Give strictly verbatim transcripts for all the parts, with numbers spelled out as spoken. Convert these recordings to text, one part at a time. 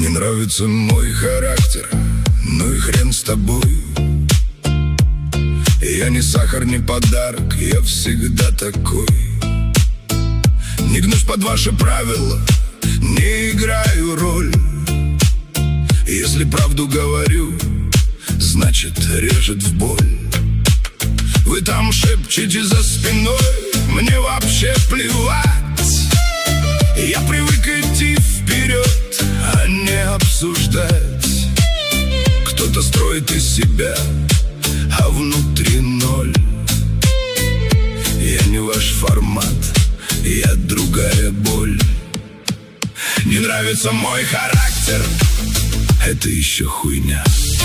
нравится мой характер, ну и хрен с тобой. Я не сахар, не подарок, я всегда такой. Не гнусь под ваши правила, не играю роль. Если правду говорю, значит режет в боль. Вы там шепчете за спиной, мне вообще плевать. Я привык идти вперед, а не обсуждать. Кто-то строит из себя, а внутри ноль. Я не ваш формат, я другая боль. Не нравится мой характер, это еще хуйня.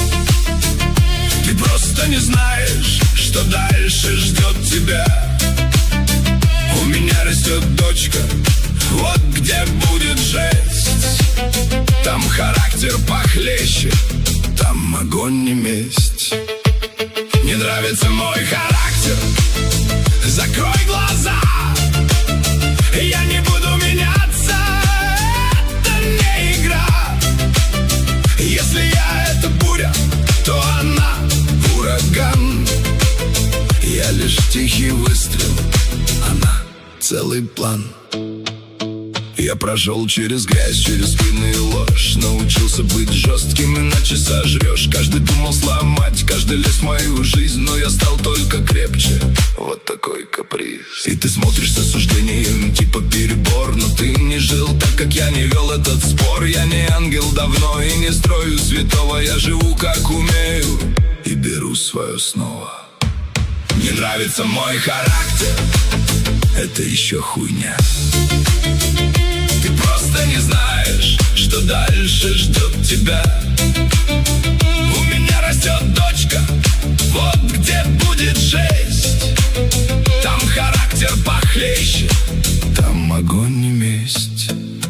Ты просто не знаешь, что дальше ждет тебя. У меня растет дочка, вот где будет жесть. Там характер похлеще, там огонь не месть. Не нравится мой характер, закрой глаза. Я не буду меняться, это не игра. Если я это буря, то она ураган. Я лишь тихий выстрел, она целый план. Я прошел через грязь, через спины и ложь. Научился быть жестким, иначе сожрешь. Каждый думал сломать, каждый лез в мою жизнь, но я стал только крепче. Вот такой каприз. И ты смотришь с осуждением, типа перебор. Но ты не жил так, как я, не вел этот спор. Я не ангел давно и не строю святого. Я живу как умею и беру свое снова. Не нравится мой характер, это еще хуйня. Ты просто не знаешь, что дальше ждет тебя. У меня растет дочка, вот где будет жесть. Там характер похлеще, там огонь не месть.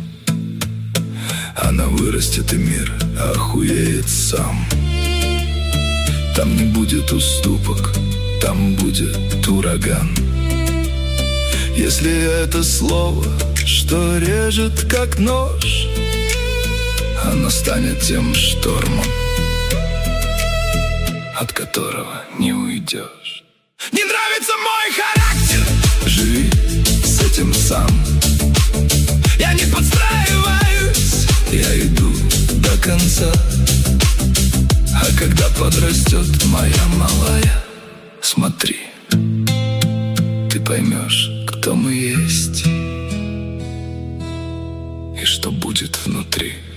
Она вырастет и мир охуеет сам. Там не будет уступок, там будет ураган. Если это слово, что режет как нож, оно станет тем штормом, от которого не уйдешь. Не нравится мой характер, живи с этим сам. Я не подстраиваюсь, я иду до конца. А когда подрастет моя малая, смотри, ты поймешь, кто мы есть и что будет внутри.